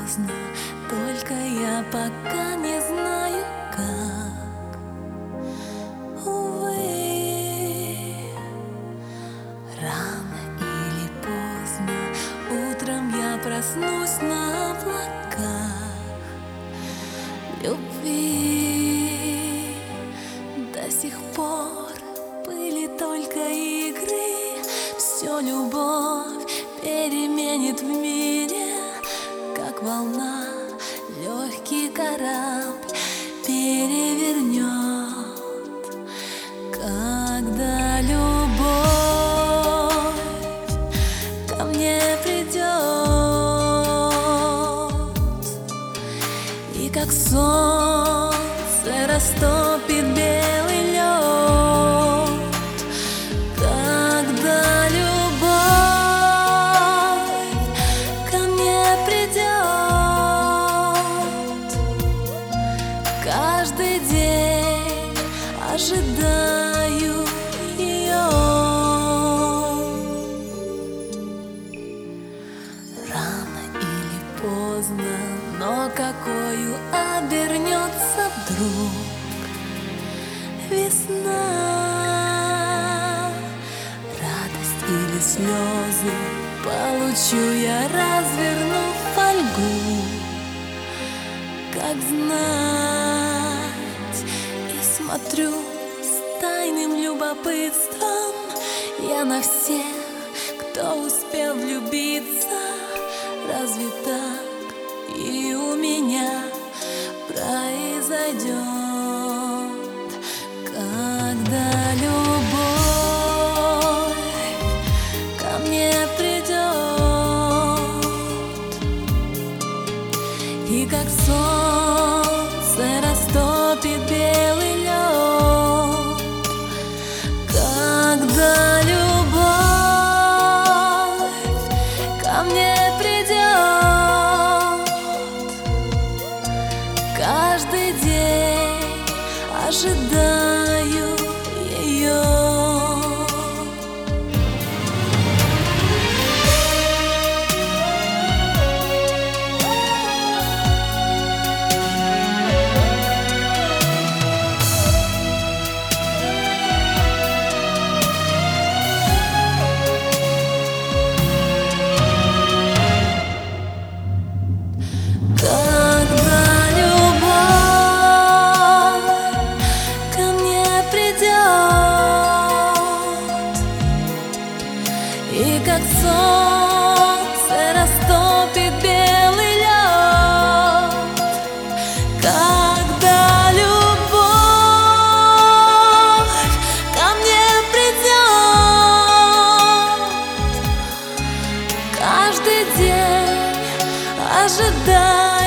поздно, только я пока не знаю как. Увы, рано или поздно утром я проснусь на облаках любви. До сих пор были только игры, все любовь переменит в мире, как волна легкий корабль перевернет. Когда любовь ко мне придет, и как солнце растопит белый лед, когда любовь ко мне придет, каждый день ожидаю ее. Рано или поздно, но какою обернется вдруг весна, радость или слезы получу я, развернув фольгу. Как знать, и смотрю с тайным любопытством я на всех, кто успел влюбиться. Разве так и у меня произойдет, когда любовь ко мне придет, и как солнце растопит белый лед, когда любовь ко мне придет, каждый день ожидаю ее. Когда любовь ко мне придет, и как солнце растопит белый лед, когда любовь ко мне придет, каждый день ожидаю